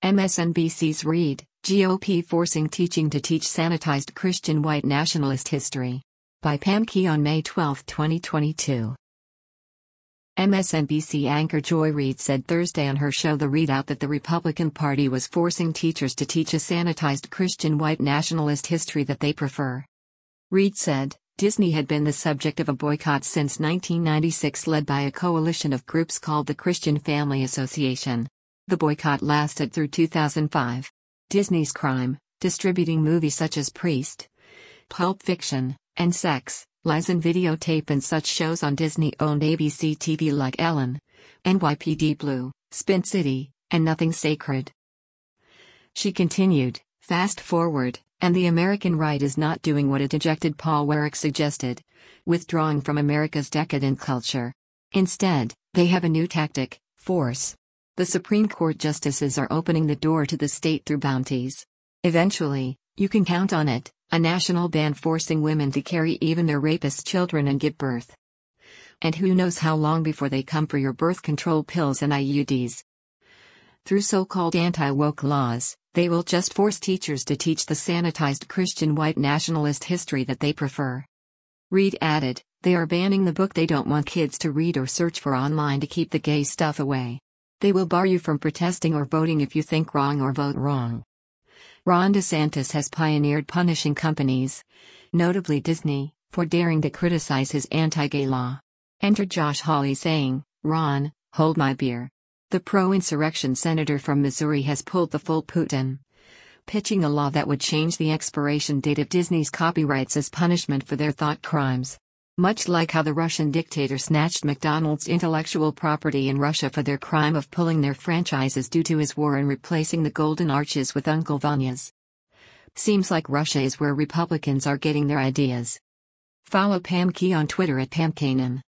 MSNBC's Read, GOP forcing teaching to teach sanitized Christian white nationalist history. By Pam Key on May 12, 2022. MSNBC anchor Joy Reid said Thursday on her show The Readout that the Republican Party was forcing teachers to teach a sanitized Christian white nationalist history that they prefer. Reid said, Disney had been the subject of a boycott since 1996 led by a coalition of groups called the Christian Family Association. The boycott lasted through 2005. Disney's crime, distributing movies such as Priest, Pulp Fiction, and Sex, Lies and Videotape and such shows on Disney-owned ABC TV like Ellen, NYPD Blue, Spin City, and Nothing Sacred. She continued, fast forward, and the American right is not doing what a dejected Paul Weyrich suggested, withdrawing from America's decadent culture. Instead, they have a new tactic, force. The Supreme Court justices are opening the door to the state through bounties. Eventually, you can count on it, a national ban forcing women to carry even their rapist children and give birth. And who knows how long before they come for your birth control pills and IUDs. Through so-called anti-woke laws, they will just force teachers to teach the sanitized Christian white nationalist history that they prefer. Reid added, they are banning the book they don't want kids to read or search for online to keep the gay stuff away. They will bar you from protesting or voting if you think wrong or vote wrong. Ron DeSantis has pioneered punishing companies, notably Disney, for daring to criticize his anti-gay law. Enter Josh Hawley saying, Ron, hold my beer. The pro-insurrection senator from Missouri has pulled the full Putin, pitching a law that would change the expiration date of Disney's copyrights as punishment for their thought crimes. Much like how the Russian dictator snatched McDonald's intellectual property in Russia for their crime of pulling their franchises due to his war and replacing the golden arches with Uncle Vanya's. Seems like Russia is where Republicans are getting their ideas. Follow Pam Key on Twitter at PamKanan.